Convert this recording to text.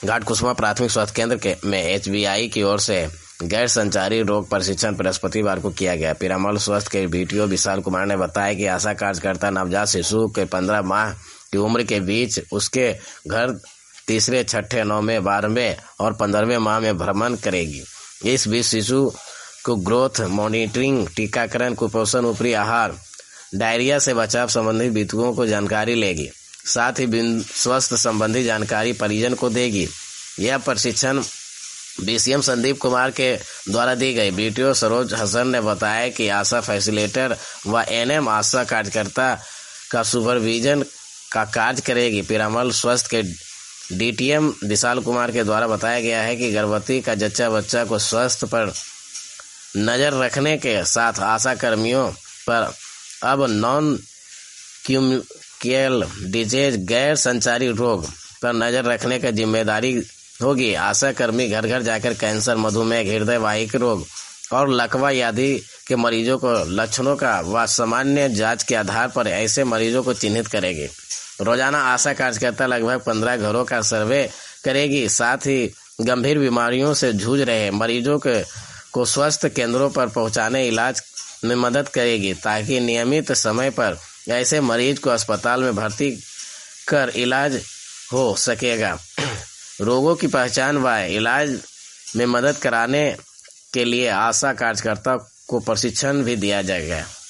घाटकुसुमा प्राथमिक स्वास्थ्य केंद्र में HBI की ओर से गैर संचारी रोग प्रशिक्षण बृहस्पतिवार को किया गया। पीरामल स्वास्थ्य के BTO विशाल कुमार ने बताया कि आशा कार्यकर्ता नवजात शिशु के 15 माह की उम्र के बीच उसके घर तीसरे, छठे, 9वें, 12वें और 15वें माह में भ्रमण करेगी। इस बीच शिशु को ग्रोथ मॉनिटरिंग, टीकाकरण, कुपोषण, ऊपरी आहार, डायरिया से बचाव संबंधी बिंदुओं को जानकारी लेगी। साथ ही स्वास्थ्य संबंधी जानकारी परिजन को देगी। यह प्रशिक्षण BCM संदीप कुमार के द्वारा दी गई। BTO सरोज हसन ने बताया कि आशा फैसिलिटेटर व NM आशा कार्यकर्ता का सुपरविजन का कार्य करेगी। पीरामल स्वास्थ्य के DTM विशाल कुमार के द्वारा बताया गया है कि गर्भवती का जच्चा बच्चा को स्वास्थ्य पर नजर रखने के साथ आशा कर्मियों पर अब नॉन कम्युनिकेबल डिजीज, गैर संचारी रोग पर नजर रखने की जिम्मेदारी होगी। आशा कर्मी घर घर जाकर कैंसर, मधुमेह, हृदय वाहिक रोग और लकवा आदि के मरीजों को लक्षणों का व सामान्य जांच के आधार पर ऐसे मरीजों को चिन्हित करेगी। रोजाना आशा कार्यकर्ता लगभग 15 घरों का सर्वे करेगी। साथ ही गंभीर बीमारियों से जूझ रहे मरीजों को स्वास्थ्य केंद्रों पर पहुंचाने, इलाज में मदद करेगी ताकि नियमित समय पर ऐसे मरीज को अस्पताल में भर्ती कर इलाज हो सकेगा। रोगों की पहचान व इलाज में मदद कराने के लिए आशा कार्यकर्ता को प्रशिक्षण भी दिया जाएगा।